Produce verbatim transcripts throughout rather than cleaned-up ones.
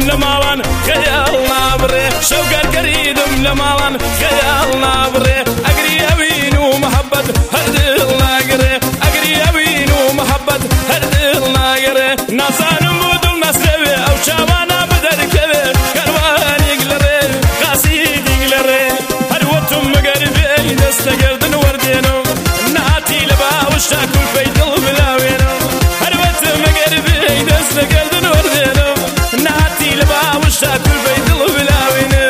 لمالان خيالنا بري شوقر قريدم لمالان خيالنا بري أقري أبينو محبة هردلنا قري أقري أبينو محبة هردلنا قري ناسان مودل نسلوي أو شابانا بدر كبير كروان يقلري قاسيد يقلري هروتم مقربي دستقردن وردينو ناتي لبا وشاكل فيدل بلاوينو هروتم مقربي دستقردن وردينو ناتي لبا وشاكل فيدل بلاوينو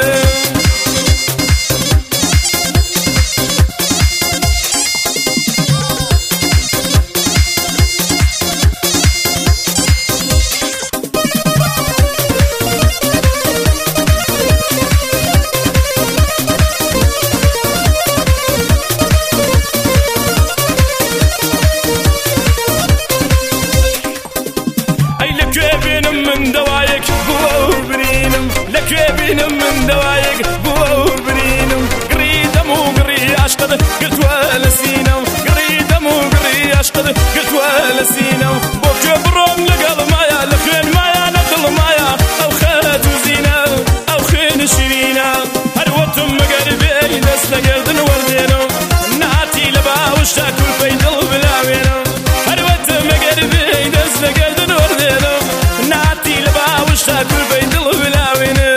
من دوايك بور برينم لكويبينم من دوايك بور برينم قريدم وقري عشقد قلت والسينم قريدم وقري عشقد قلت والسينم بوك بروم لقل مايا لخين مايا نقل مايا او خات وزينة او خين شيرينة هروتم مقربي دستقردن وردينم ناتي لبا وشاكل فيدل بلاوينم هروتم مقربي دستقردن وردينم ناتي لبا وشاكل فيدل بلاوينم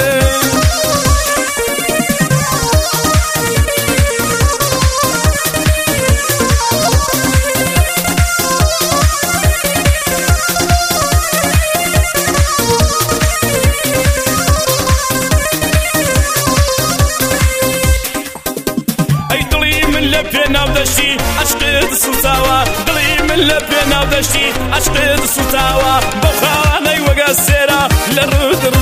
لبينا ودشتي عشقد السلطاوة ضلي من لبينا ودشتي عشقد السلطاوة بخاني وقاسيرة للرد